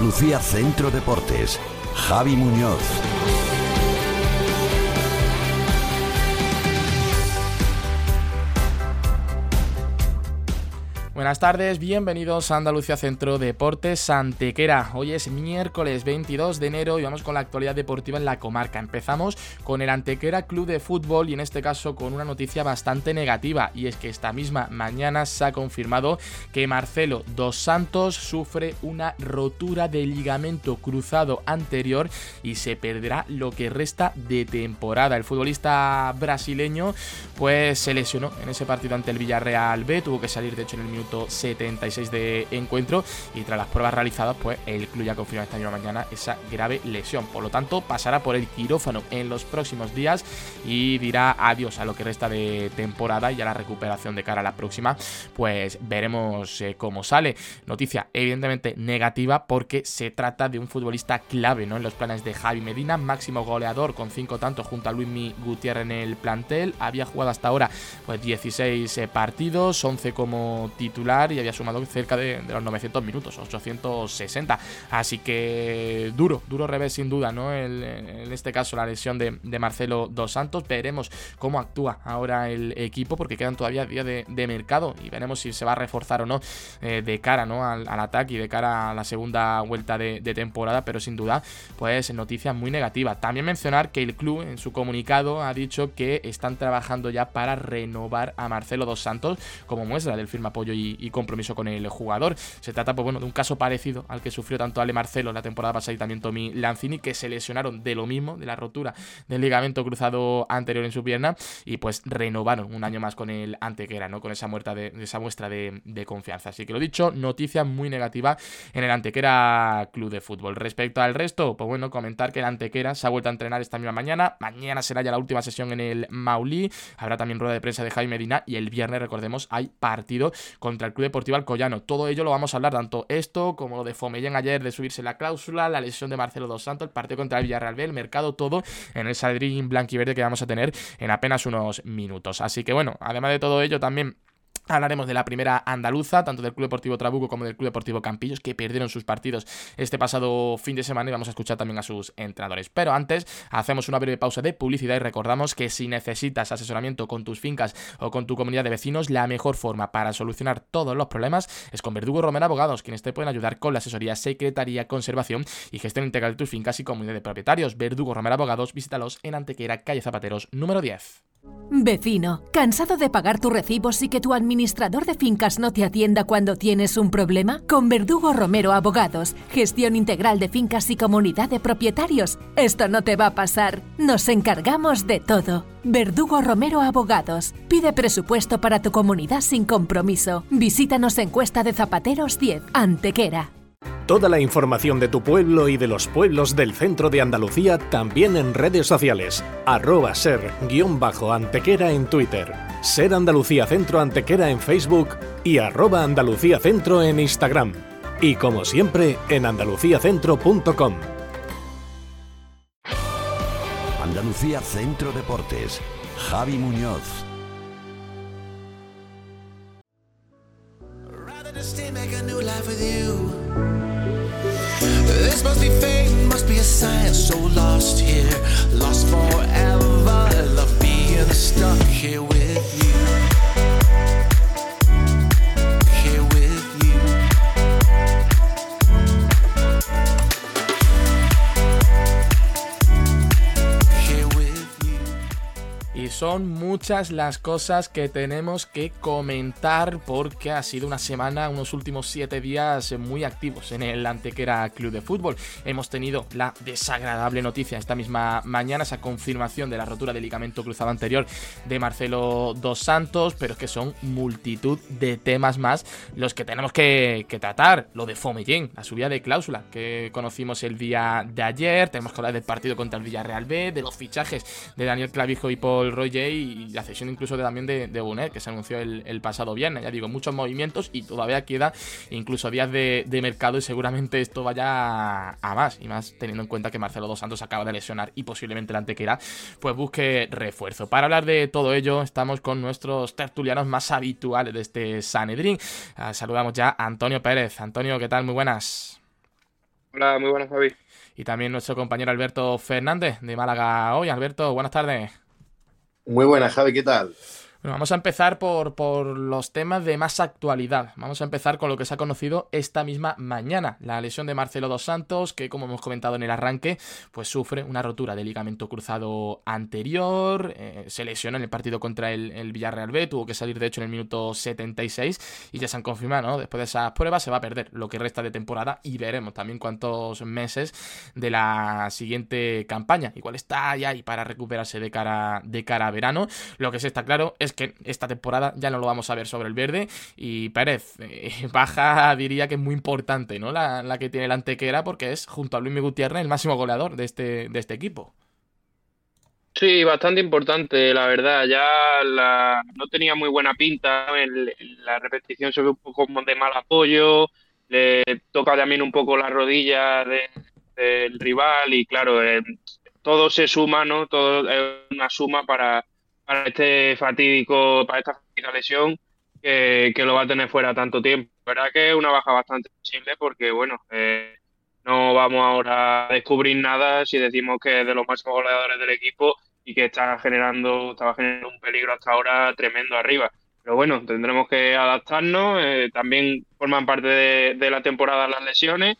Andalucía Centro Deportes, Javi Muñoz. Buenas tardes, bienvenidos a Andalucía Centro Deportes Antequera. Hoy es miércoles 22 de enero y vamos con la actualidad deportiva en la comarca. Empezamos con el Antequera Club de Fútbol y en este caso con una noticia bastante negativa, y es que esta misma mañana se ha confirmado que Marcelo dos Santos sufre una rotura de ligamento cruzado anterior y se perderá lo que resta de temporada. El futbolista brasileño pues se lesionó en ese partido ante el Villarreal B, tuvo que salir de hecho en el minuto 76 de encuentro y tras las pruebas realizadas pues el club ya confirma esta misma mañana esa grave lesión, por lo tanto pasará por el quirófano en los próximos días y dirá adiós a lo que resta de temporada y a la recuperación de cara a la próxima pues veremos cómo sale. Noticia evidentemente negativa porque se trata de un futbolista clave, ¿no?, en los planes de Javi Medina, máximo goleador con 5 tantos junto a Luismi Gutiérrez en el plantel, había jugado hasta ahora pues 16 partidos, 11 como titular y había sumado cerca de los 900 minutos, 860, así que duro revés sin duda, ¿no? En este caso la lesión de Marcelo dos Santos. Veremos cómo actúa ahora el equipo porque quedan todavía días de mercado y veremos si se va a reforzar o no de cara, ¿no?, al ataque y de cara a la segunda vuelta de temporada, pero sin duda pues noticia muy negativa. También mencionar que el club en su comunicado ha dicho que están trabajando ya para renovar a Marcelo dos Santos como muestra del firme apoyo y compromiso con el jugador. Se trata pues bueno de un caso parecido al que sufrió tanto Ale Marcelo la temporada pasada y también Tommy Lanzini, que se lesionaron de lo mismo, de la rotura del ligamento cruzado anterior en su pierna, y pues renovaron un año más con el Antequera, ¿no?, con esa muestra de confianza. Así que lo dicho, noticia muy negativa en el Antequera Club de Fútbol. Respecto al resto, pues bueno, comentar que el Antequera se ha vuelto a entrenar esta misma mañana será ya la última sesión en el Maulí, habrá también rueda de prensa de Jaime Medina y el viernes, recordemos, hay partido contra el Club Deportivo Alcoyano. Todo ello lo vamos a hablar, tanto esto como lo de Fomellán ayer de subirse la cláusula, la lesión de Marcelo dos Santos, el partido contra el Villarreal B, el mercado, todo en el Sadrín blanquiverde que vamos a tener en apenas unos minutos. Así que bueno, además de todo ello también hablaremos de la primera andaluza, tanto del Club Deportivo Trabuco como del Club Deportivo Campillos, que perdieron sus partidos este pasado fin de semana, y vamos a escuchar también a sus entrenadores. Pero antes, hacemos una breve pausa de publicidad y recordamos que si necesitas asesoramiento con tus fincas o con tu comunidad de vecinos, la mejor forma para solucionar todos los problemas es con Verdugo Romero Abogados, quienes te pueden ayudar con la asesoría, secretaría, conservación y gestión integral de tus fincas y comunidad de propietarios. Verdugo Romero Abogados, visítalos en Antequera, calle Zapateros, número 10. Vecino, ¿cansado de pagar tus recibos y que tu administrador de fincas no te atienda cuando tienes un problema? Con Verdugo Romero Abogados, gestión integral de fincas y comunidad de propietarios. Esto no te va a pasar. Nos encargamos de todo. Verdugo Romero Abogados. Pide presupuesto para tu comunidad sin compromiso. Visítanos en Cuesta de Zapateros 10, Antequera. Toda la información de tu pueblo y de los pueblos del centro de Andalucía también en redes sociales. @ser_Antequera en Twitter, Ser Andalucía Centro Antequera en Facebook y @Andalucía Centro en Instagram. Y como siempre, en andaluciacentro.com. Andalucía Centro Deportes, Javi Muñoz. This must be fate, must be a sign. So lost here, lost forever. Love being stuck here with you. Here with you. Here with you. Y son muchas las cosas que tenemos que comentar porque ha sido una semana, unos últimos 7 días muy activos en el Antequera Club de Fútbol. Hemos tenido la desagradable noticia esta misma mañana, esa confirmación de la rotura del ligamento cruzado anterior de Marcelo dos Santos, pero es que son multitud de temas más los que tenemos que tratar. Lo de Fomellán, la subida de cláusula que conocimos el día de ayer, tenemos que hablar del partido contra el Villarreal B, de los fichajes de Daniel Clavijo y Paul Roger y la cesión incluso también de Bonet, que se anunció el pasado viernes. Ya digo, muchos movimientos y todavía queda incluso días de mercado y seguramente esto vaya a más, y más teniendo en cuenta que Marcelo dos Santos acaba de lesionar y posiblemente el Antequera pues busque refuerzo. Para hablar de todo ello estamos con nuestros tertulianos más habituales de este Sanedrín. Saludamos ya a Antonio Pérez. Antonio, ¿qué tal? Muy buenas. Hola, muy buenas, Javi. Y también nuestro compañero Alberto Fernández de Málaga hoy. Alberto, buenas tardes. Muy buenas, Javi, ¿qué tal? Bueno, vamos a empezar por los temas de más actualidad. Vamos a empezar con lo que se ha conocido esta misma mañana. La lesión de Marcelo dos Santos, que como hemos comentado en el arranque, pues sufre una rotura de ligamento cruzado anterior. Se lesionó en el partido contra el Villarreal B, tuvo que salir de hecho en el minuto 76 y ya se han confirmado, ¿no? Después de esas pruebas se va a perder lo que resta de temporada y veremos también cuántos meses de la siguiente campaña. Igual está ya ahí para recuperarse de cara a verano. Lo que sí está claro es que esta temporada ya no lo vamos a ver sobre el verde y Pérez, baja diría que es muy importante, ¿no? La que tiene el Antequera, porque es junto a Luis Gutiérrez el máximo goleador de este equipo. Sí, bastante importante, la verdad. No tenía muy buena pinta, ¿no? La repetición se ve un poco como de mal apoyo, le toca también un poco la rodilla del rival y claro, todo se suma, ¿no? Todo es una suma para para esta fatídica lesión que lo va a tener fuera tanto tiempo. La verdad que es una baja bastante sensible porque, bueno, no vamos ahora a descubrir nada si decimos que es de los máximos goleadores del equipo y que estaba generando un peligro hasta ahora tremendo arriba. Pero bueno, tendremos que adaptarnos. También forman parte de la temporada las lesiones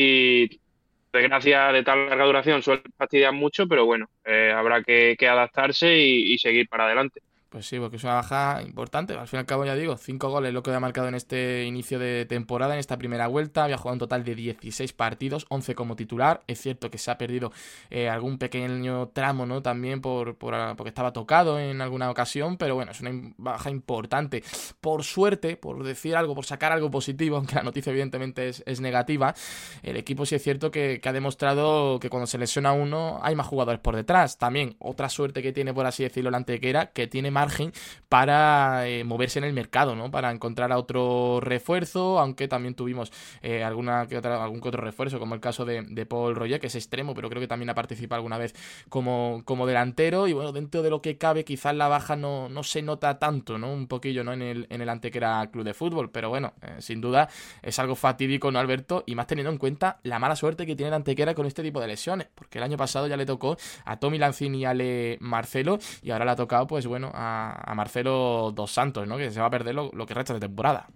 y desgracia de tan larga duración suele fastidiar mucho, pero bueno, habrá que adaptarse y seguir para adelante. Pues sí, porque es una baja importante. Al fin y al cabo, ya digo, 5 goles lo que había marcado en este inicio de temporada, en esta primera vuelta. Había jugado un total de 16 partidos, 11 como titular. Es cierto que se ha perdido algún pequeño tramo, ¿no? También porque estaba tocado en alguna ocasión, pero bueno, es una baja importante. Por suerte, por decir algo, por sacar algo positivo, aunque la noticia evidentemente es negativa, el equipo sí es cierto que ha demostrado que cuando se lesiona uno hay más jugadores por detrás. También otra suerte que tiene, por así decirlo, la Antequera, que tiene margen para moverse en el mercado, ¿no? Para encontrar a otro refuerzo, aunque también tuvimos algún que otro refuerzo, como el caso de Paul Roger, que es extremo, pero creo que también ha participado alguna vez como delantero, y bueno, dentro de lo que cabe, quizás la baja no se nota tanto, ¿no? Un poquillo, ¿no? En el Antequera Club de Fútbol, pero bueno, sin duda es algo fatídico, ¿no, Alberto? Y más teniendo en cuenta la mala suerte que tiene el Antequera con este tipo de lesiones, porque el año pasado ya le tocó a Tommy Lanzini y a Ale Marcelo, y ahora le ha tocado, pues bueno, a Marcelo dos Santos, ¿no? Que se va a perder lo que resta de temporada.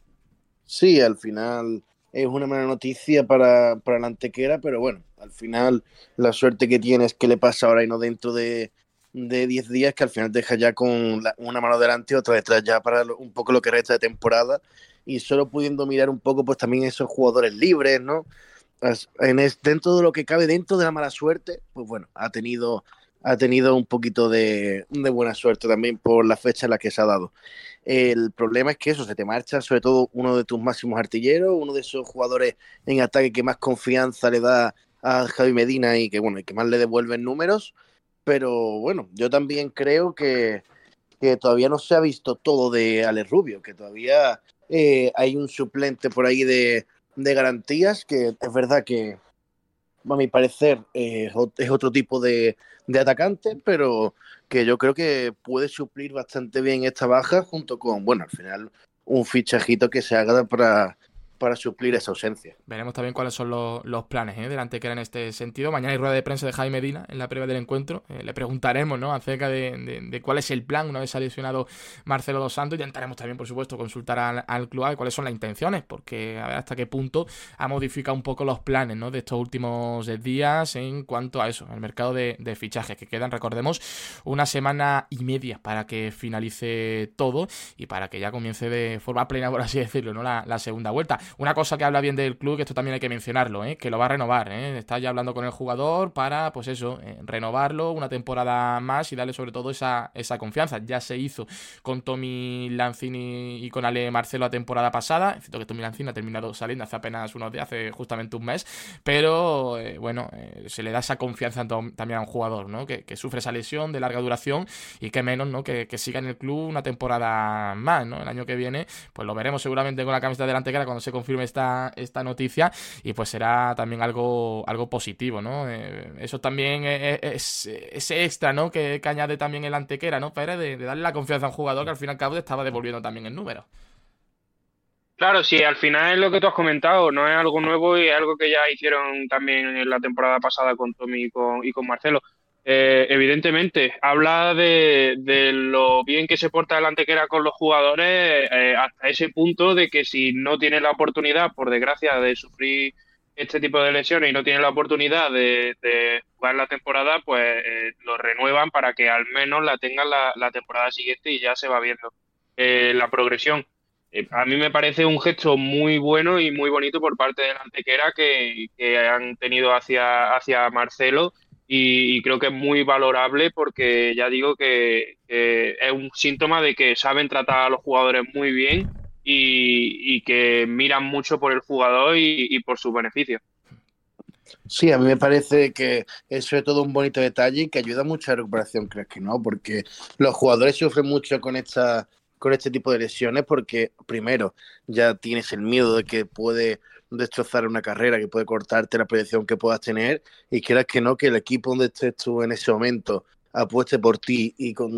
Sí, al final es una mala noticia para la Antequera, pero bueno, al final la suerte que tiene es que le pasa ahora y no dentro de 10 días, que al final deja ya con una mano delante y otra detrás ya para un poco lo que resta de temporada y solo pudiendo mirar un poco pues también esos jugadores libres, ¿no? Dentro de lo que cabe, dentro de la mala suerte, pues bueno, ha tenido un poquito de buena suerte también por la fecha en la que se ha dado. El problema es que eso, se te marcha sobre todo uno de tus máximos artilleros, uno de esos jugadores en ataque que más confianza le da a Javi Medina y que bueno, y que más le devuelven números, pero bueno, yo también creo que todavía no se ha visto todo de Alex Rubio, que todavía hay un suplente por ahí de garantías, que es verdad que a mi parecer es otro tipo de atacante, pero que yo creo que puede suplir bastante bien esta baja junto con, bueno, al final un fichajito que se haga para suplir esa ausencia. Veremos también cuáles son los planes del Antequera en este sentido. Mañana hay rueda de prensa de Jaime Medina en la previa del encuentro. Le preguntaremos, ¿no?, acerca de cuál es el plan una vez ha lesionado Marcelo dos Santos. Intentaremos también, por supuesto, consultar al club cuáles son las intenciones, porque a ver hasta qué punto ha modificado un poco los planes, ¿no?, de estos últimos días en cuanto a eso, el mercado de fichajes, que quedan, recordemos, una semana y media para que finalice todo y para que ya comience de forma plena, por así decirlo, ¿no?, la segunda vuelta. Una cosa que habla bien del club, que esto también hay que mencionarlo, que lo va a renovar, está ya hablando con el jugador para, pues eso, renovarlo una temporada más y darle sobre todo esa confianza. Ya se hizo con Tommy Lanzini y con Ale Marcelo la temporada pasada. Es cierto que Tommy Lanzini ha terminado saliendo hace apenas unos días, hace justamente un mes, pero bueno, se le da esa confianza también a un jugador, ¿no?, que sufre esa lesión de larga duración y que menos, ¿no?, que siga en el club una temporada más, ¿no? El año que viene, pues lo veremos seguramente con la camiseta de la Antequera cuando se confirme esta noticia, y pues será también algo positivo, ¿no? Eso también es ese extra, ¿no?, que añade también el Antequera, ¿no, Pérez? De darle la confianza a un jugador que al fin y al cabo te estaba devolviendo también el número. Claro, sí, al final es lo que tú has comentado, no es algo nuevo y es algo que ya hicieron también en la temporada pasada con Tommy y con Marcelo. Evidentemente, habla de lo bien que se porta el Antequera con los jugadores, hasta ese punto de que si no tiene la oportunidad, por desgracia, de sufrir este tipo de lesiones y no tiene la oportunidad de jugar la temporada, pues lo renuevan para que al menos la tengan la temporada siguiente y ya se va viendo la progresión. A mí me parece un gesto muy bueno y muy bonito por parte de la Antequera que han tenido hacia Marcelo y creo que es muy valorable porque ya digo que es un síntoma de que saben tratar a los jugadores muy bien y que miran mucho por el jugador y por sus beneficios. Sí, a mí me parece que eso es todo un bonito detalle y que ayuda mucho a la recuperación, ¿crees que no? Porque los jugadores sufren mucho con este tipo de lesiones porque, primero, ya tienes el miedo de que puede destrozar una carrera, que puede cortarte la proyección que puedas tener y quieras que no, que el equipo donde estés tú en ese momento apueste por ti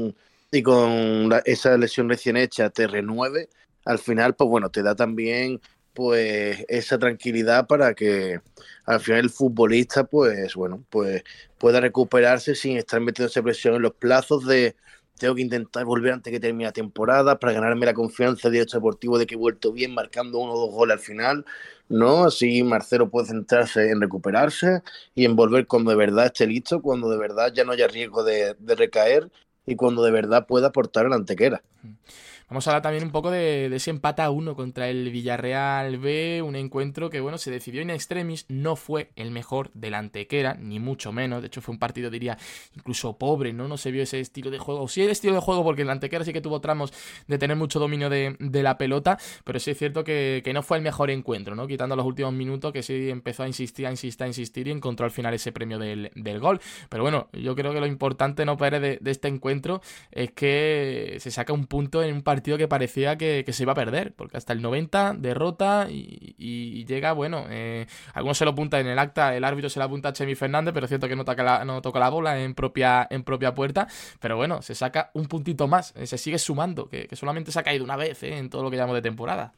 y con esa lesión recién hecha te renueve, al final, pues bueno, te da también pues esa tranquilidad para que al final el futbolista, pues bueno, pues pueda recuperarse sin estar metiéndose presión en los plazos de tengo que intentar volver antes que termine la temporada para ganarme la confianza de Derecho Deportivo de que he vuelto bien marcando 1 o 2 goles al final, ¿no? Así Marcelo puede centrarse en recuperarse y en volver cuando de verdad esté listo, cuando de verdad ya no haya riesgo de recaer y cuando de verdad pueda aportar en la Antequera. Vamos a hablar también un poco de ese empate a 1 contra el Villarreal B, un encuentro que, bueno, se decidió in extremis, no fue el mejor del Antequera, ni mucho menos, de hecho fue un partido, diría, incluso pobre, ¿no? No se vio ese estilo de juego, sí el estilo de juego, porque el Antequera sí que tuvo tramos de tener mucho dominio de la pelota, pero sí es cierto que no fue el mejor encuentro, ¿no? Quitando los últimos minutos, que sí empezó a insistir y encontró al final ese premio del gol. Pero bueno, yo creo que lo importante, no, Pérez, de este encuentro es que se saca un punto en un partido que parecía que se iba a perder, porque hasta el 90 derrota y llega, bueno, algunos se lo apuntan en el acta, el árbitro se lo apunta a Chemi Fernández, pero es cierto que no toca la bola en propia puerta, pero bueno, se saca un puntito más, se sigue sumando, que solamente se ha caído una vez en todo lo que llamamos de temporada.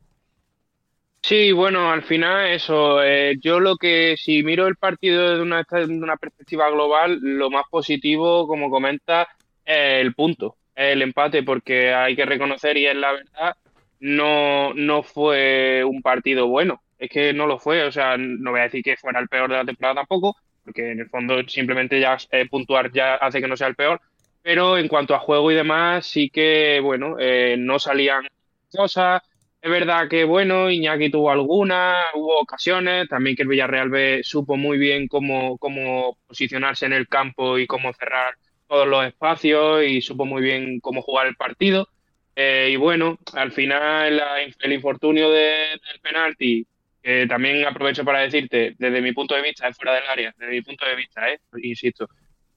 Sí, bueno, al final eso, yo lo que si miro el partido desde una perspectiva global, lo más positivo, como comenta, es el punto, es el empate, porque hay que reconocer, y es la verdad, no fue un partido bueno, es que no lo fue, o sea, no voy a decir que fuera el peor de la temporada tampoco, porque en el fondo simplemente ya puntuar ya hace que no sea el peor, pero en cuanto a juego y demás, sí que, bueno, no salían cosas. Es verdad que, bueno, Iñaki tuvo algunas, hubo ocasiones, también que el Villarreal B supo muy bien cómo posicionarse en el campo y cómo cerrar todos los espacios y supo muy bien cómo jugar el partido. Y bueno, al final el infortunio del penalti, que también aprovecho para decirte, desde mi punto de vista, es fuera del área, desde mi punto de vista, insisto,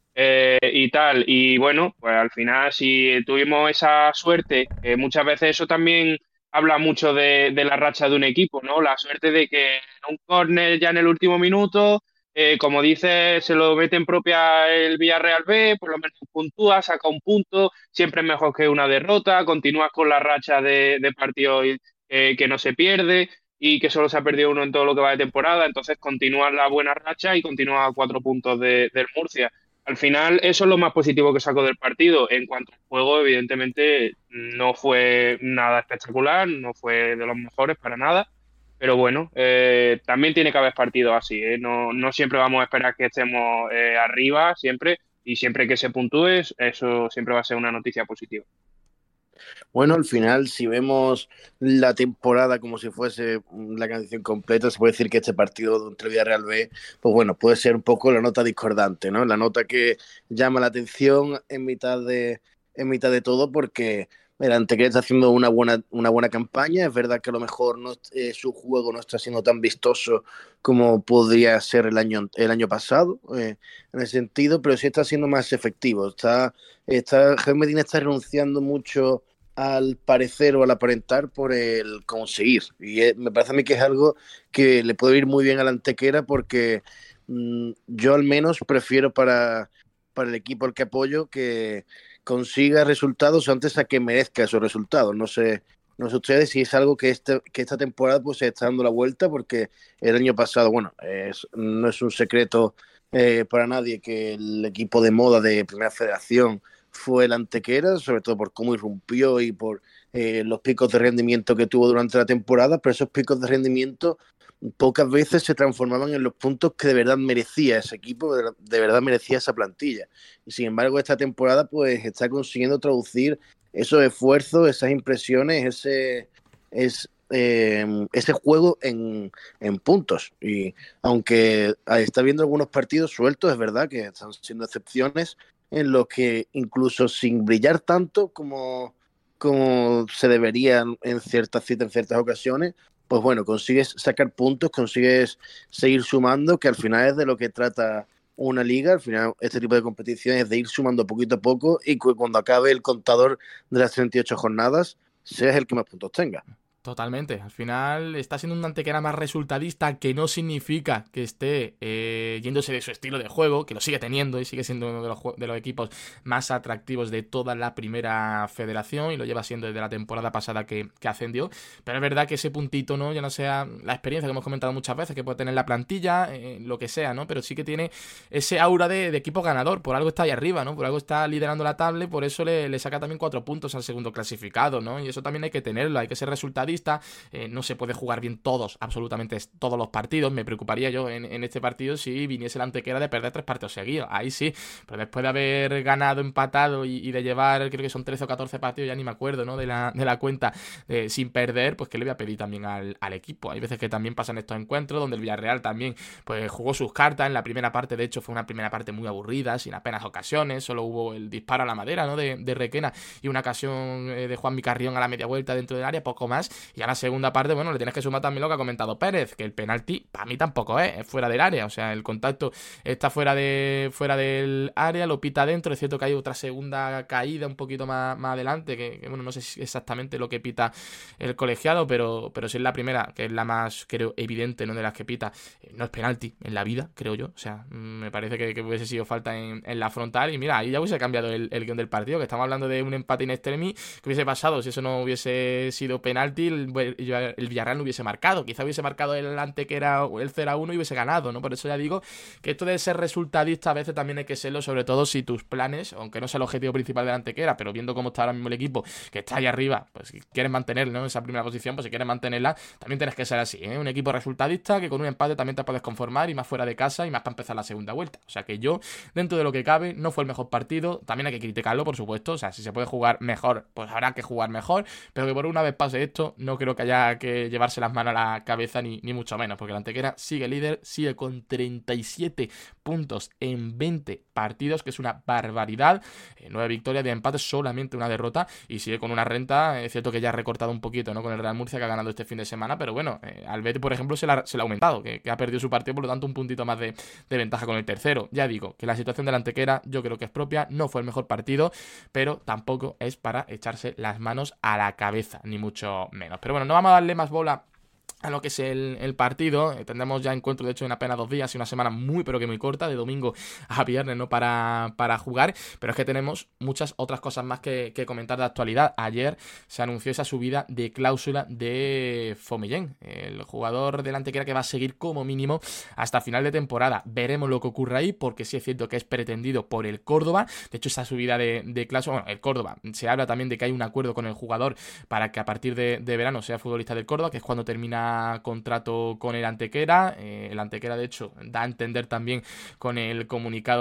y tal. Y bueno, pues al final si tuvimos esa suerte, muchas veces eso también habla mucho de la racha de un equipo, ¿no? La suerte de que en un córner ya en el último minuto, como dice, se lo mete en propia el Villarreal B, por lo menos puntúa, saca un punto, siempre es mejor que una derrota, continúas con la racha de partidos que no se pierde y que solo se ha perdido uno en todo lo que va de temporada, entonces continúa la buena racha y continúa a 4 puntos del Murcia. Al final, eso es lo más positivo que saco del partido. En cuanto al juego, evidentemente, no fue nada espectacular, no fue de los mejores para nada. Pero bueno, también tiene que haber partidos así, ¿eh? No siempre vamos a esperar que estemos arriba, siempre. Y siempre que se puntúe, eso siempre va a ser una noticia positiva. Bueno, al final, si vemos la temporada como si fuese la canción completa, se puede decir que este partido entre Villarreal B, pues bueno, puede ser un poco la nota discordante, ¿no? La nota que llama la atención en mitad de todo, porque el Antequera está haciendo una buena campaña. Es verdad que a lo mejor no, su juego no está siendo tan vistoso como podría ser el año pasado, en ese sentido, pero sí está siendo más efectivo. Jaime Medina está renunciando mucho al parecer o al aparentar por el conseguir. Y me parece a mí que es algo que le puede ir muy bien a la Antequera porque yo al menos prefiero para el equipo al que apoyo que consiga resultados antes a que merezca esos resultados. No sé no sé ustedes si es algo que esta temporada pues se está dando la vuelta, porque el año pasado, bueno, no es un secreto para nadie que el equipo de moda de Primera Federación fue el Antequera, sobre todo por cómo irrumpió y por los picos de rendimiento que tuvo durante la temporada, pero esos picos de rendimiento pocas veces se transformaban en los puntos que de verdad merecía ese equipo, de verdad merecía esa plantilla. Y sin embargo, esta temporada pues está consiguiendo traducir esos esfuerzos, esas impresiones, ese juego en puntos. Y aunque está viendo algunos partidos sueltos, es verdad que están siendo excepciones en los que incluso sin brillar tanto como se debería en ciertas citas, en ciertas ocasiones, pues bueno, consigues sacar puntos, consigues seguir sumando, que al final es de lo que trata una liga. Al final este tipo de competiciones es de ir sumando poquito a poco y que cuando acabe el contador de las 38 jornadas, seas el que más puntos tenga. Totalmente. Al final está siendo un Antequera más resultadista, que no significa que esté yéndose de su estilo de juego, que lo sigue teniendo y sigue siendo uno de los equipos más atractivos de toda la Primera Federación, y lo lleva siendo desde la temporada pasada que ascendió. Pero es verdad que ese puntito, ¿no? Ya no sea la experiencia que hemos comentado muchas veces que puede tener la plantilla, lo que sea, ¿no? Pero sí que tiene ese aura de equipo ganador. Por algo está ahí arriba, ¿no? Por algo está liderando la tabla, por eso le saca también 4 puntos al segundo clasificado, ¿no? Y eso también hay que tenerlo, hay que ser resultadista. No se puede jugar bien absolutamente todos los partidos. Me preocuparía yo en este partido si viniese el Antequera de perder 3 partidos seguidos, ahí sí, pero después de haber ganado, empatado y de llevar, creo que son 13 o 14 partidos, ya ni me acuerdo, ¿no? de la cuenta, sin perder, pues que le voy a pedir también al equipo. Hay veces que también pasan estos encuentros donde el Villarreal también pues jugó sus cartas. En la primera parte, de hecho, fue una primera parte muy aburrida, sin apenas ocasiones, solo hubo el disparo a la madera, ¿no? de Requena, y una ocasión de Juanmi Carrión a la media vuelta dentro del área, poco más. Y a la segunda parte, bueno, le tienes que sumar también lo que ha comentado Pérez, que el penalti para mí tampoco es fuera del área. O sea, el contacto está fuera del área, lo pita dentro. Es cierto que hay otra segunda caída un poquito más adelante, que bueno, no sé si exactamente lo que pita el colegiado, pero si es la primera, que es la más, creo, evidente, ¿no? de las que pita, no es penalti en la vida, creo yo. O sea, me parece que hubiese sido falta en la frontal. Y mira, ahí ya hubiese cambiado el guión del partido, que estamos hablando de un empate in extremis. Que hubiese pasado si eso no hubiese sido penalti? El Villarreal no hubiese marcado, quizá hubiese marcado el Antequera o el 0-1 y hubiese ganado, ¿no? Por eso ya digo que esto de ser resultadista a veces también hay que serlo, sobre todo si tus planes, aunque no sea el objetivo principal del Antequera, pero viendo cómo está ahora mismo el equipo, que está ahí arriba, pues si quieres mantener, ¿no? esa primera posición, pues si quieres mantenerla, también tienes que ser así, ¿eh? Un equipo resultadista que con un empate también te puedes conformar, y más fuera de casa y más para empezar la segunda vuelta. O sea que yo, dentro de lo que cabe, no fue el mejor partido. También hay que criticarlo, por supuesto. O sea, si se puede jugar mejor, pues habrá que jugar mejor, pero que por una vez pase esto, no creo que haya que llevarse las manos a la cabeza, ni mucho menos, porque el Antequera sigue líder, sigue con 37 puntos en 20 partidos, que es una barbaridad. 9 victorias, de empate, solamente una derrota, y sigue con una renta. Es cierto que ya ha recortado un poquito, ¿no? con el Real Murcia, que ha ganado este fin de semana, pero bueno, al Betis, por ejemplo, se le ha aumentado, que ha perdido su partido, por lo tanto un puntito más de ventaja con el tercero. Ya digo que la situación del Antequera yo creo que es propia, no fue el mejor partido, pero tampoco es para echarse las manos a la cabeza, ni mucho menos. Pero bueno, no vamos a darle más bola a lo que es el partido. Tendremos ya encuentro, de hecho, en apenas 2 días y una semana muy pero que muy corta, de domingo a viernes, ¿no? para jugar, pero es que tenemos muchas otras cosas más que comentar de actualidad. Ayer se anunció esa subida de cláusula de Fomellén, el jugador del Antequera, que va a seguir como mínimo hasta final de temporada. Veremos lo que ocurre ahí, porque sí es cierto que es pretendido por el Córdoba. De hecho, esa subida de cláusula, bueno, el Córdoba, se habla también de que hay un acuerdo con el jugador para que a partir de verano sea futbolista del Córdoba, que es cuando termina contrato con el Antequera. El Antequera, de hecho, da a entender también con el comunicado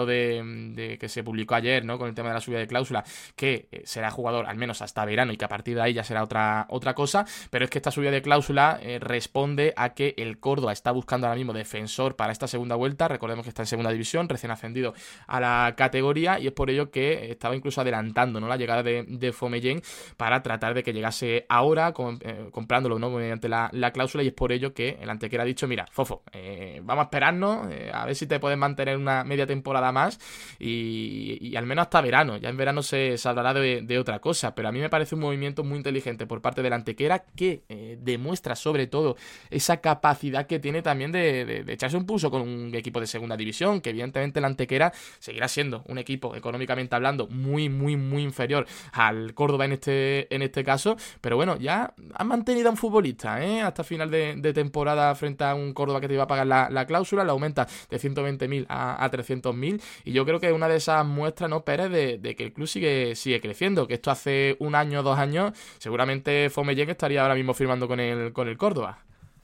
de que se publicó ayer, ¿no? con el tema de la subida de cláusula, que será jugador al menos hasta verano, y que a partir de ahí ya será otra cosa. Pero es que esta subida de cláusula responde a que el Córdoba está buscando ahora mismo defensor para esta segunda vuelta. Recordemos que está en segunda división, recién ascendido a la categoría, y es por ello que estaba incluso adelantando, ¿no? la llegada de Fomellén, para tratar de que llegase ahora, comprándolo, ¿no? mediante la cláusula, cláusula y es por ello que el Antequera ha dicho, mira, Fofo, vamos a esperarnos, a ver si te puedes mantener una media temporada más y al menos hasta verano. Ya en verano se hablará de otra cosa, pero a mí me parece un movimiento muy inteligente por parte del Antequera que demuestra sobre todo esa capacidad que tiene también de echarse un pulso con un equipo de segunda división, que evidentemente el Antequera seguirá siendo un equipo económicamente hablando muy, muy, muy inferior al Córdoba en este caso, pero bueno, ya han mantenido a un futbolista hasta final de temporada frente a un Córdoba que te iba a pagar la cláusula, la aumenta de 120.000 a 300.000 y yo creo que es una de esas muestras, ¿no, Pérez, de que el club sigue creciendo, que esto hace un año, 2 años, seguramente Fomellén estaría ahora mismo firmando con el Córdoba.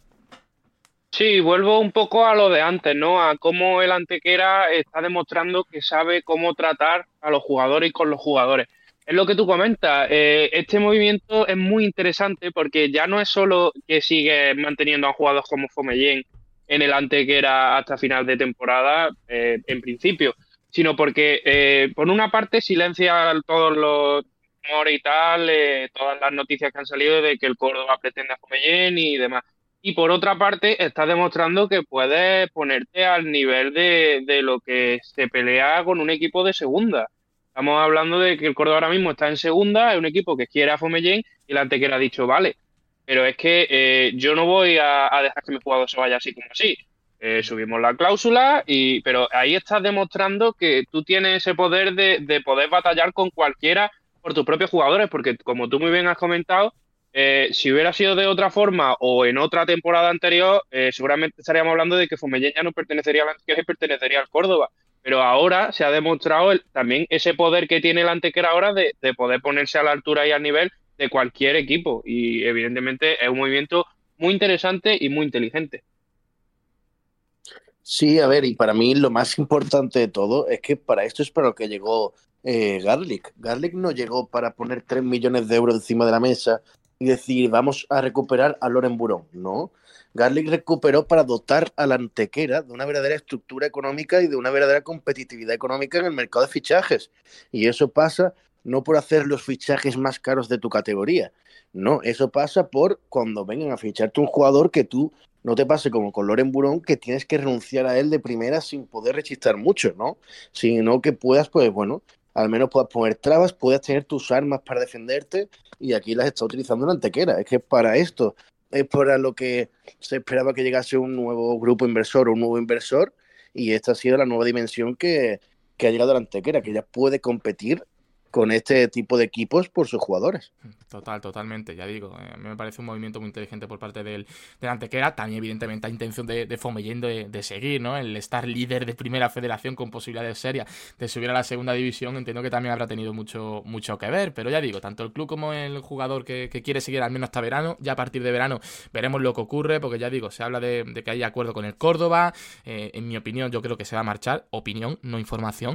Sí, vuelvo un poco a lo de antes, ¿no? A cómo el Antequera está demostrando que sabe cómo tratar a los jugadores y con los jugadores. Es lo que tú comentas, este movimiento es muy interesante porque ya no es solo que sigue manteniendo a jugadores como Fomellén en el Antequera hasta final de temporada, en principio, sino porque por una parte silencia todos los rumores y tal, todas las noticias que han salido de que el Córdoba pretende a Fomellén y demás. Y por otra parte, está demostrando que puedes ponerte al nivel de lo que se pelea con un equipo de segunda. Estamos hablando de que el Córdoba ahora mismo está en segunda, es un equipo que quiere a Fomellén y el Antequera ha dicho, vale, pero es que yo no voy a dejar que mi jugador se vaya así como así. Subimos la cláusula, pero ahí estás demostrando que tú tienes ese poder de poder batallar con cualquiera por tus propios jugadores, porque como tú muy bien has comentado, si hubiera sido de otra forma o en otra temporada anterior, seguramente estaríamos hablando de que Fomellén ya no pertenecería al Antequera y pertenecería al Córdoba. Pero ahora se ha demostrado también ese poder que tiene el Antequera ahora de poder ponerse a la altura y al nivel de cualquier equipo. Y evidentemente es un movimiento muy interesante y muy inteligente. Sí, a ver, y para mí lo más importante de todo es que para esto es para lo que llegó Garlic. Garlic no llegó para poner 3 millones de euros encima de la mesa y decir, vamos a recuperar a Loren Burón. No, Garlic recuperó para dotar a la Antequera de una verdadera estructura económica y de una verdadera competitividad económica en el mercado de fichajes. Y eso pasa no por hacer los fichajes más caros de tu categoría. No, eso pasa por cuando vengan a ficharte un jugador que tú no te pase como con Loren Burón, que tienes que renunciar a él de primera sin poder rechistar mucho, ¿no? Sino que puedas, pues bueno, al menos puedas poner trabas, puedas tener tus armas para defenderte y aquí las está utilizando la Antequera. Es que para esto es para lo que se esperaba que llegase un nuevo grupo inversor o un nuevo inversor y esta ha sido la nueva dimensión que ha llegado a la Antequera, que ya puede competir con este tipo de equipos por sus jugadores. Totalmente, ya digo, a mí me parece un movimiento muy inteligente por parte del Antequera, también evidentemente hay intención de Fomellén de seguir, ¿no? El estar líder de primera federación con posibilidades serias de subir a la segunda división, entiendo que también habrá tenido mucho que ver, pero ya digo, tanto el club como el jugador que quiere seguir al menos hasta verano, ya a partir de verano veremos lo que ocurre, porque ya digo, se habla de que hay acuerdo con el Córdoba, en mi opinión yo creo que se va a marchar, opinión, no información,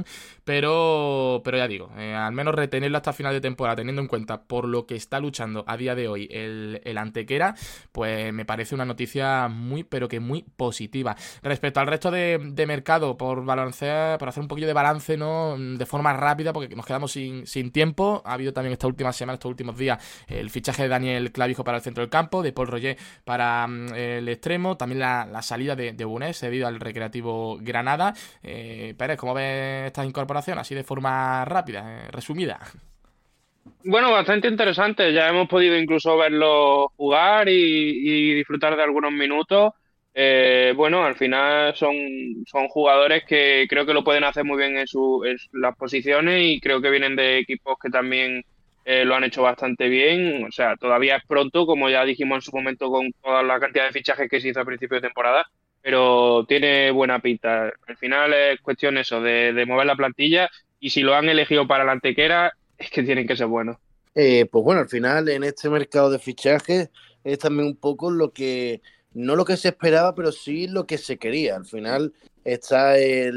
pero ya digo, al menos retenerlo hasta final de temporada, teniendo en cuenta por lo que está luchando a día de hoy el Antequera, pues me parece una noticia muy, pero que muy positiva. Respecto al resto de mercado, por hacer un poquillo de balance, ¿no? De forma rápida, porque nos quedamos sin tiempo. Ha habido también esta última semana, estos últimos días, el fichaje de Daniel Clavijo para el centro del campo, de Paul Roger para el extremo, también la salida de Bunés debido al Recreativo Granada. Pérez, ¿cómo ves estas incorporaciones? Así de forma rápida, resumida. Bueno, bastante interesante. Ya hemos podido incluso verlo jugar y disfrutar de algunos minutos. Bueno, al final son jugadores que creo que lo pueden hacer muy bien en las posiciones y creo que vienen de equipos que también lo han hecho bastante bien. O sea, todavía es pronto, como ya dijimos en su momento con toda la cantidad de fichajes que se hizo a principio de temporada, pero tiene buena pinta. Al final es cuestión eso, de mover la plantilla y si lo han elegido para la Antequera es que tienen que ser buenos. Pues bueno, al final en este mercado de fichajes es también un poco no lo que se esperaba, pero sí lo que se quería. Al final está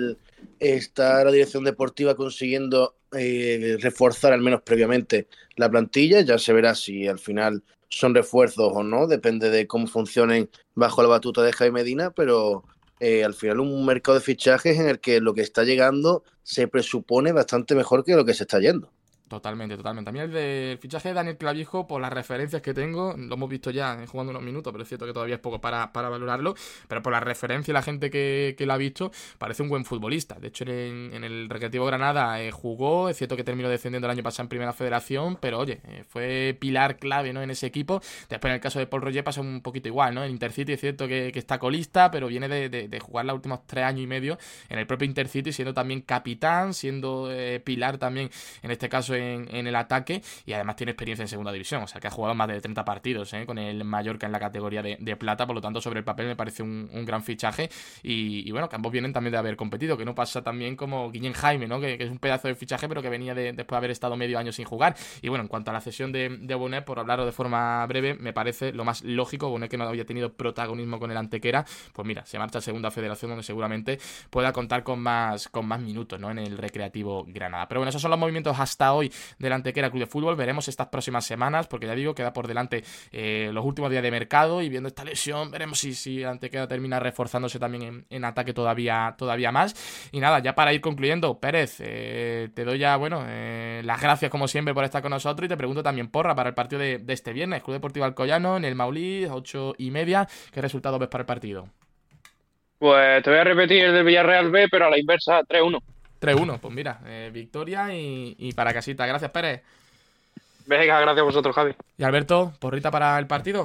la dirección deportiva consiguiendo reforzar al menos previamente la plantilla. Ya se verá si al final son refuerzos o no, depende de cómo funcionen bajo la batuta de Jaime Medina, pero al final un mercado de fichajes en el que lo que está llegando se presupone bastante mejor que lo que se está yendo. Totalmente. A mí el fichaje de Daniel Clavijo, por las referencias que tengo, lo hemos visto ya jugando unos minutos, pero es cierto que todavía es poco para valorarlo, pero por la referencia y la gente que lo ha visto, parece un buen futbolista. De hecho, en el Recreativo Granada jugó, es cierto que terminó descendiendo el año pasado en Primera Federación, pero oye, fue pilar clave, ¿no?, en ese equipo. Después en el caso de Paul Roger pasa un poquito igual, ¿no? En Intercity es cierto que está colista, pero viene de jugar los últimos 3 años y medio en el propio Intercity, siendo también capitán, siendo pilar también, en este caso en el ataque, y además tiene experiencia en segunda división, o sea que ha jugado más de 30 partidos con el Mallorca en la categoría de plata. Por lo tanto, sobre el papel me parece un gran fichaje, y bueno, que ambos vienen también de haber competido, que no pasa también como Guillén Jaime, ¿no? que es un pedazo de fichaje, pero que venía después de haber estado medio año sin jugar. Y bueno, en cuanto a la cesión de Bonet, por hablarlo de forma breve, me parece lo más lógico. Bonet, que no había tenido protagonismo con el Antequera, pues mira, se marcha a segunda federación, donde seguramente pueda contar con más minutos, ¿no?, en el Recreativo Granada. Pero bueno, esos son los movimientos hasta hoy del Antequera Club de Fútbol. Veremos estas próximas semanas, porque ya digo, queda por delante los últimos días de mercado, y viendo esta lesión, veremos si el Antequera termina reforzándose también en ataque todavía más. Y nada, ya para ir concluyendo, Pérez, te doy ya, las gracias como siempre por estar con nosotros, y te pregunto también, porra, para el partido de este viernes, Club Deportivo Alcoyano en el Maulí, 8:30, ¿qué resultado ves para el partido? Pues te voy a repetir el del Villarreal B, pero a la inversa, 3-1. 3-1, pues mira, victoria y para casita. Gracias, Pérez. Venga, gracias a vosotros, Javi. Y Alberto, porrita para el partido.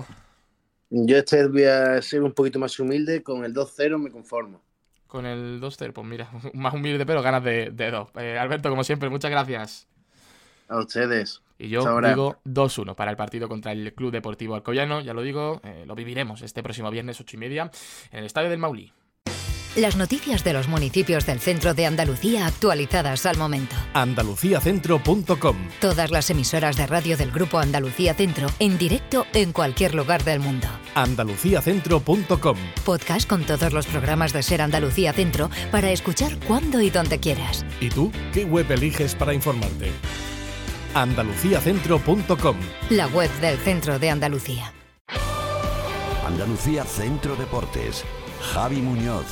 Yo voy a ser un poquito más humilde, con el 2-0 me conformo. Con el 2-0, pues mira, más humilde, pero ganas de 2. Alberto, como siempre, muchas gracias. A ustedes. Y yo digo 2-1 para el partido contra el Club Deportivo Alcoyano. Ya lo digo, lo viviremos este próximo viernes 8:30 en el Estadio del Maulí. Las noticias de los municipios del centro de Andalucía actualizadas al momento. andaluciacentro.com. Todas las emisoras de radio del Grupo Andalucía Centro en directo en cualquier lugar del mundo. andaluciacentro.com. Podcast con todos los programas de Ser Andalucía Centro para escuchar cuando y donde quieras. ¿Y tú qué web eliges para informarte? andaluciacentro.com. La web del Centro de Andalucía. Andalucía Centro Deportes. Javi Muñoz.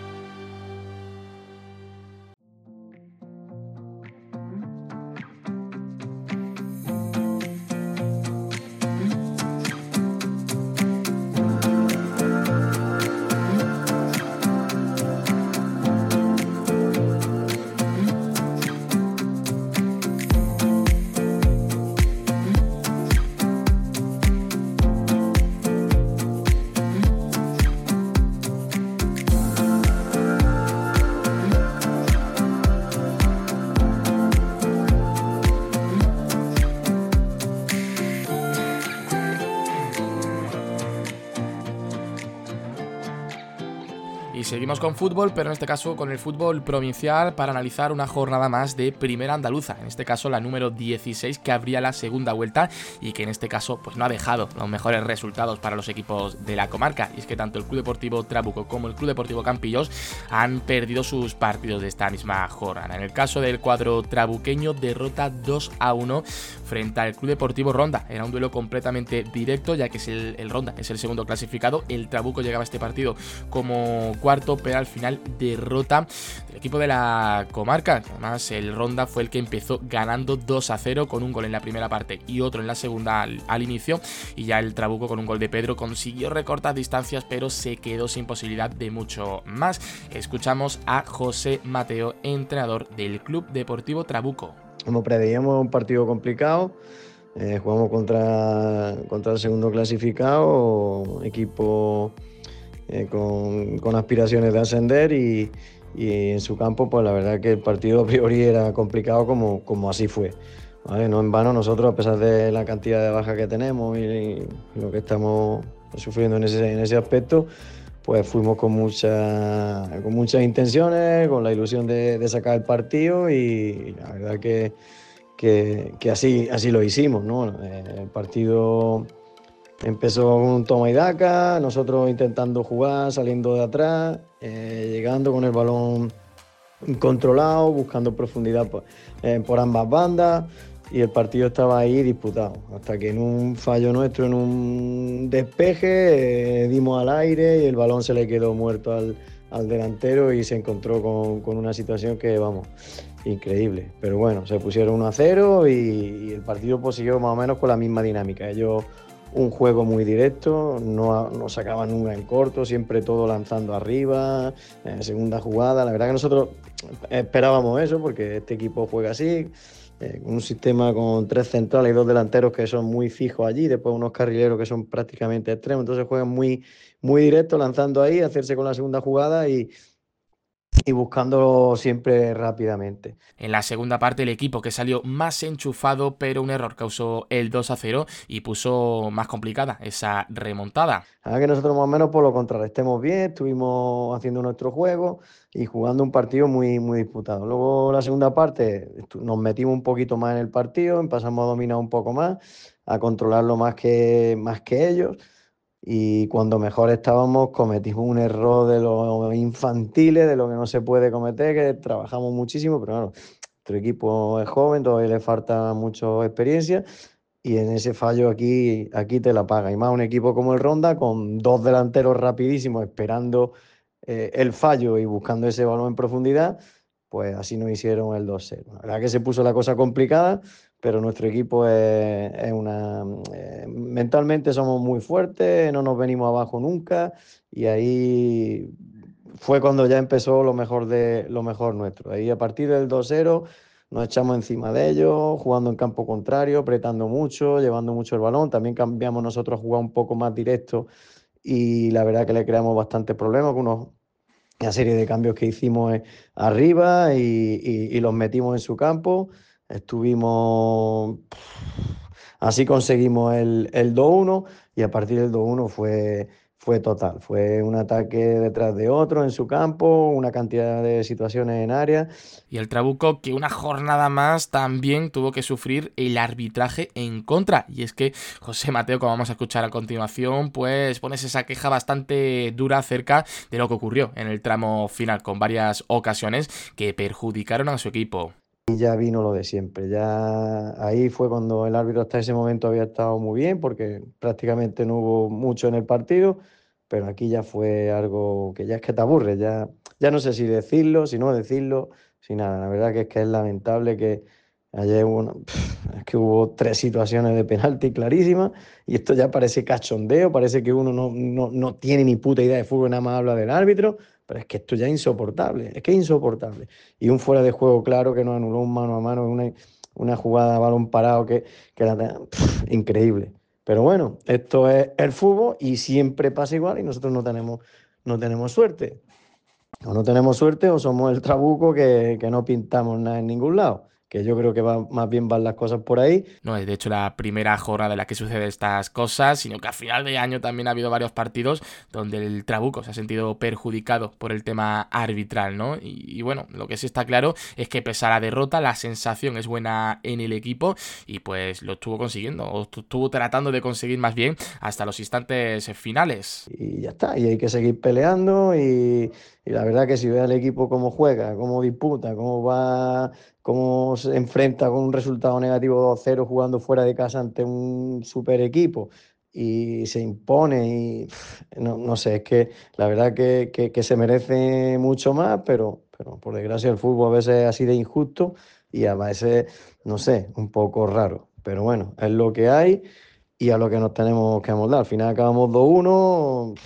Seguimos con fútbol, pero en este caso con el fútbol provincial, para analizar una jornada más de Primera Andaluza, en este caso la número 16, que abría la segunda vuelta y que en este caso pues no ha dejado los mejores resultados para los equipos de la comarca. Y es que tanto el Club Deportivo Trabuco como el Club Deportivo Campillos han perdido sus partidos de esta misma jornada. En el caso del cuadro trabuqueño, derrota 2-1 frente al Club Deportivo Ronda. Era un duelo completamente directo, ya que es el Ronda es el segundo clasificado. El Trabuco llegaba a este partido como cuarto, pero al final derrota del equipo de la comarca. Además, el Ronda fue el que empezó ganando 2-0 con un gol en la primera parte y otro en la segunda al inicio, y ya el Trabuco, con un gol de Pedro, consiguió recortar distancias, pero se quedó sin posibilidad de mucho más. Escuchamos a José Mateo, entrenador del Club Deportivo Trabuco. Como preveíamos, un partido complicado. Jugamos contra el segundo clasificado, equipo con aspiraciones de ascender, y en su campo, pues la verdad que el partido a priori era complicado, como así fue, ¿vale? No en vano, nosotros, a pesar de la cantidad de bajas que tenemos y lo que estamos sufriendo en ese aspecto, pues fuimos con muchas intenciones, con la ilusión de sacar el partido, y la verdad que así lo hicimos, ¿no? El partido empezó con un toma y daca, nosotros intentando jugar, saliendo de atrás, llegando con el balón controlado, buscando profundidad por ambas bandas, y el partido estaba ahí disputado, hasta que en un fallo nuestro, en un despeje, dimos al aire y el balón se le quedó muerto al al delantero y se encontró con una situación que, vamos, increíble. Pero bueno, se pusieron 1-0 y el partido pues siguió más o menos con la misma dinámica. Ellos un juego muy directo, no sacaban nunca en corto, siempre todo lanzando arriba, segunda jugada. La verdad que nosotros esperábamos eso porque este equipo juega así, un sistema con 3 centrales y 2 delanteros que son muy fijos allí, después unos carrileros que son prácticamente extremos, entonces juegan muy, muy directo, lanzando ahí, hacerse con la segunda jugada y buscándolo siempre rápidamente. En la segunda parte el equipo que salió más enchufado, pero un error causó el 2-0 y puso más complicada esa remontada. A que nosotros más o menos por lo contrarrestemos bien, estuvimos haciendo nuestro juego y jugando un partido muy, muy disputado. Luego la segunda parte nos metimos un poquito más en el partido, empezamos a dominar un poco más, a controlarlo más que ellos. Y cuando mejor estábamos cometimos un error de los infantiles, de lo que no se puede cometer, que trabajamos muchísimo, pero bueno, nuestro equipo es joven, todavía le falta mucha experiencia y en ese fallo aquí te la paga. Y más un equipo como el Ronda, con 2 delanteros rapidísimos esperando el fallo y buscando ese balón en profundidad, pues así nos hicieron el 2-0. La verdad que se puso la cosa complicada, pero nuestro equipo mentalmente somos muy fuertes, no nos venimos abajo nunca y ahí fue cuando ya empezó lo mejor nuestro. Ahí a partir del 2-0 nos echamos encima de ellos, jugando en campo contrario, apretando mucho, llevando mucho el balón. También cambiamos nosotros a jugar un poco más directo y la verdad que le creamos bastantes problemas con una serie de cambios que hicimos arriba y los metimos en su campo. Así conseguimos el 2-1 y a partir del 2-1 fue total. Fue un ataque detrás de otro en su campo, una cantidad de situaciones en área. Y el Trabuco que una jornada más también tuvo que sufrir el arbitraje en contra. Y es que José Mateo, como vamos a escuchar a continuación, pues pones esa queja bastante dura acerca de lo que ocurrió en el tramo final, con varias ocasiones que perjudicaron a su equipo. Y ya vino lo de siempre, ya ahí fue cuando el árbitro hasta ese momento había estado muy bien porque prácticamente no hubo mucho en el partido, pero aquí ya fue algo que ya es que te aburre, ya no sé si decirlo, si no decirlo, si nada. La verdad que es lamentable que ayer es que hubo 3 situaciones de penalti clarísimas y esto ya parece cachondeo, parece que uno no tiene ni puta idea de fútbol, nada más habla del árbitro, pero es que esto ya es insoportable, es que es insoportable. Y un fuera de juego claro que nos anuló un mano a mano, una jugada a balón parado increíble. Pero bueno, esto es el fútbol y siempre pasa igual y nosotros no tenemos suerte. O no tenemos suerte o somos el trabuco que no pintamos nada en ningún lado. Que yo creo que más bien van las cosas por ahí. No es de hecho la primera jornada en la que sucede estas cosas, sino que a final de año también ha habido varios partidos donde el Trabuco se ha sentido perjudicado por el tema arbitral, ¿no? Y bueno, lo que sí está claro es que pese a la derrota, la sensación es buena en el equipo y pues lo estuvo consiguiendo, o estuvo tratando de conseguir más bien hasta los instantes finales. Y ya está, y hay que seguir peleando y la verdad que si ve al equipo cómo juega, cómo disputa, cómo se enfrenta con un resultado negativo 2-0 jugando fuera de casa ante un super equipo y se impone y no sé, es que la verdad que se merece mucho más, pero por desgracia el fútbol a veces es así de injusto y a veces, no sé, un poco raro. Pero bueno, es lo que hay y a lo que nos tenemos que amoldar. Al final acabamos 2-1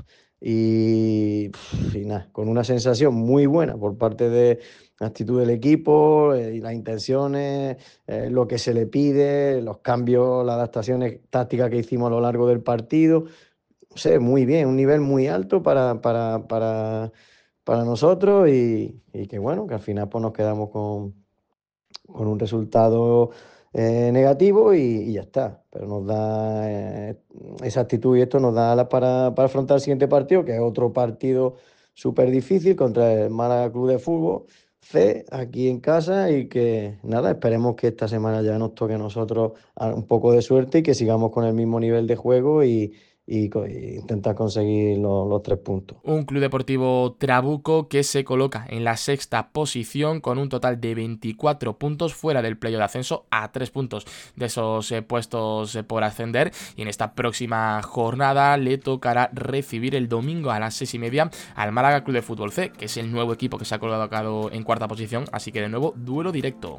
y nada, con una sensación muy buena por parte de la actitud del equipo y las intenciones, lo que se le pide, los cambios, las adaptaciones tácticas que hicimos a lo largo del partido. No sé, muy bien, un nivel muy alto para nosotros y que bueno, que al final pues nos quedamos con un resultado negativo y ya está. Pero nos da esa actitud y esto nos da alas para afrontar el siguiente partido, que es otro partido súper difícil contra el Málaga Club de Fútbol C, aquí en casa, y que nada, esperemos que esta semana ya nos toque a nosotros un poco de suerte y que sigamos con el mismo nivel de juego y y intentar conseguir los 3 puntos. Un Club Deportivo Trabuco que se coloca en la sexta posición con un total de 24 puntos fuera del playoff de ascenso, a 3 puntos de esos puestos por ascender, y en esta próxima jornada le tocará recibir el domingo a las 6:30 al Málaga Club de Fútbol C, que es el nuevo equipo que se ha colocado en cuarta posición, así que de nuevo duelo directo.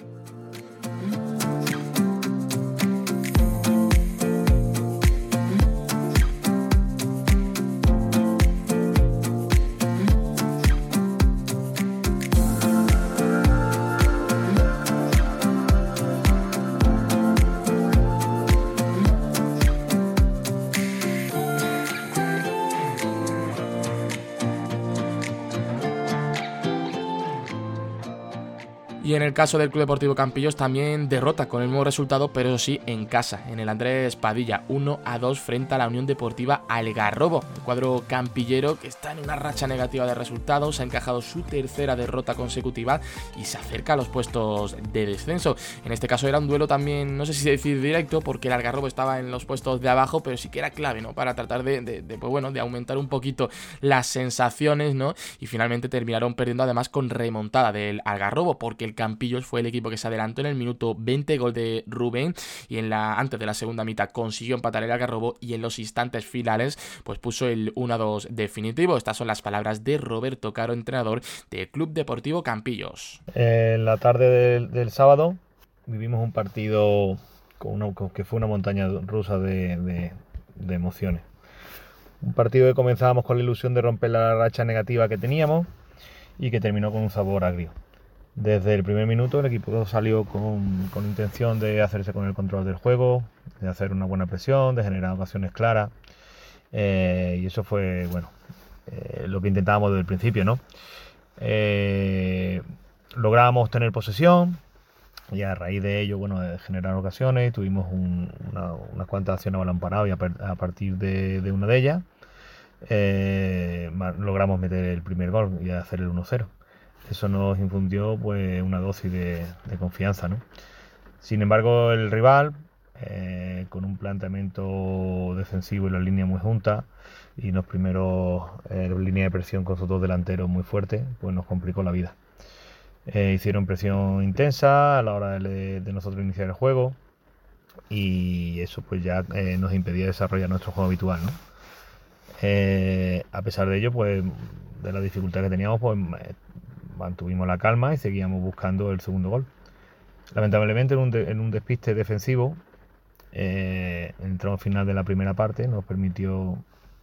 Y en el caso del Club Deportivo Campillos también derrota con el mismo resultado, pero eso sí en casa, en el Andrés Padilla, 1-2 frente a la Unión Deportiva Algarrobo. El cuadro campillero, que está en una racha negativa de resultados, ha encajado su tercera derrota consecutiva y se acerca a los puestos de descenso. En este caso era un duelo también, no sé si decir directo, porque el Algarrobo estaba en los puestos de abajo, pero sí que era clave, ¿no?, para tratar de aumentar un poquito las sensaciones, ¿no? Y finalmente terminaron perdiendo, además con remontada del Algarrobo, porque el Campillos fue el equipo que se adelantó en el minuto 20, gol de Rubén, y antes de la segunda mitad consiguió empatar el Algarrobo, y en los instantes finales pues puso el 1-2 definitivo. Estas son las palabras de Roberto Caro, entrenador del Club Deportivo Campillos. En la tarde del sábado vivimos un partido que fue una montaña rusa de emociones. Un partido que comenzábamos con la ilusión de romper la racha negativa que teníamos y que terminó con un sabor agrio. Desde el primer minuto el equipo salió con intención de hacerse con el control del juego, de hacer una buena presión, de generar ocasiones claras, y eso fue lo que intentábamos desde el principio, ¿no? Logramos tener posesión y a raíz de ello, de generar ocasiones, tuvimos unas cuantas acciones a balón parado, y a partir de una de ellas logramos meter el primer gol y hacer el 1-0. Eso nos infundió una dosis de confianza, ¿no? Sin embargo, el rival, con un planteamiento defensivo y las líneas muy juntas, y los primeros líneas de presión con sus dos delanteros muy fuertes, pues nos complicó la vida. Hicieron presión intensa a la hora de nosotros iniciar el juego, y eso pues ya nos impedía desarrollar nuestro juego habitual, ¿no? A pesar de ello, pues de la dificultad que teníamos, pues mantuvimos la calma y seguíamos buscando el segundo gol. Lamentablemente, en un despiste defensivo, el tramo final de la primera parte nos permitió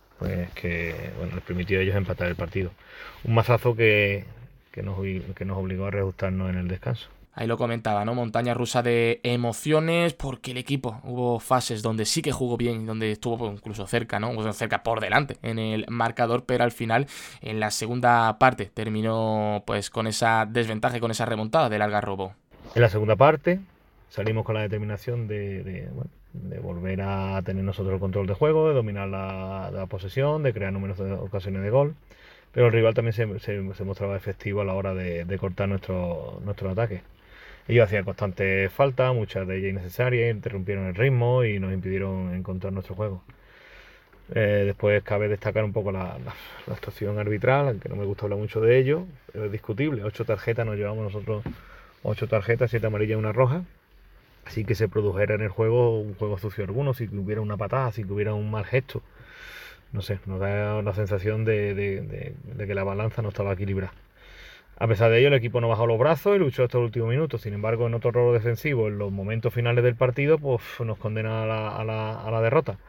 a ellos empatar el partido. Un mazazo que nos obligó a reajustarnos en el descanso. Ahí lo comentaba, ¿no? Montaña rusa de emociones, porque el equipo hubo fases donde sí que jugó bien, donde estuvo incluso cerca, ¿no? Cerca por delante en el marcador, pero al final, en la segunda parte, terminó pues con esa desventaja y con esa remontada del Algarrobo. En la segunda parte salimos con la determinación de volver a tener nosotros el control de juego, de dominar la posesión, de crear numerosas ocasiones de gol, pero el rival también se mostraba efectivo a la hora de cortar nuestro ataque. Ellos hacían constantes faltas, muchas de ellas innecesarias, interrumpieron el ritmo y nos impidieron encontrar nuestro juego. Después cabe destacar un poco la actuación arbitral, aunque no me gusta hablar mucho de ello, pero es discutible. 8 tarjetas nos llevamos nosotros, 8 tarjetas, 7 amarillas y una roja. Así que se produjera en el juego un juego sucio alguno, si hubiera una patada, si hubiera un mal gesto. No sé, nos da la sensación de que la balanza no estaba equilibrada. A pesar de ello, el equipo no bajó los brazos y luchó hasta los últimos minutos. Sin embargo, en otro rol defensivo, en los momentos finales del partido, pues nos condena a la derrota.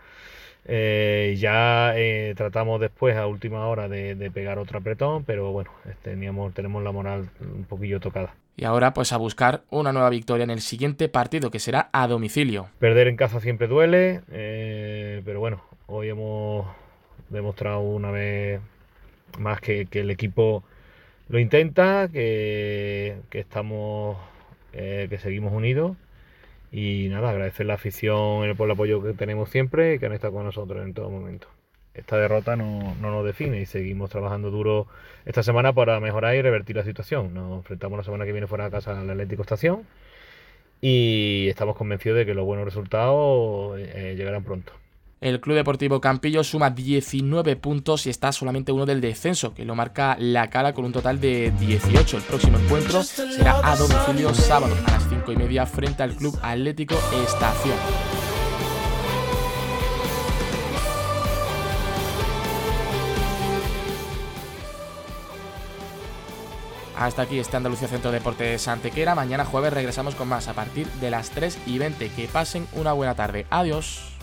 Tratamos después, a última hora, de pegar otro apretón, pero tenemos la moral un poquillo tocada. Y ahora pues a buscar una nueva victoria en el siguiente partido, que será a domicilio. Perder en casa siempre duele, pero hoy hemos demostrado una vez más que el equipo lo intenta, que estamos, que seguimos unidos, y nada, agradecer la afición por el apoyo que tenemos siempre y que han estado con nosotros en todo momento. Esta derrota no nos define y seguimos trabajando duro esta semana para mejorar y revertir la situación. Nos enfrentamos la semana que viene fuera de casa al Atlético Estación y estamos convencidos de que los buenos resultados llegarán pronto. El Club Deportivo Campillo suma 19 puntos y está solamente uno del descenso, que lo marca La Cala con un total de 18. El próximo encuentro será a domicilio sábado a las 5:30 frente al Club Atlético Estación. Hasta aquí este Andalucía Centro Deportes Antequera. Mañana jueves regresamos con más a partir de las 3:20. Que pasen una buena tarde. Adiós.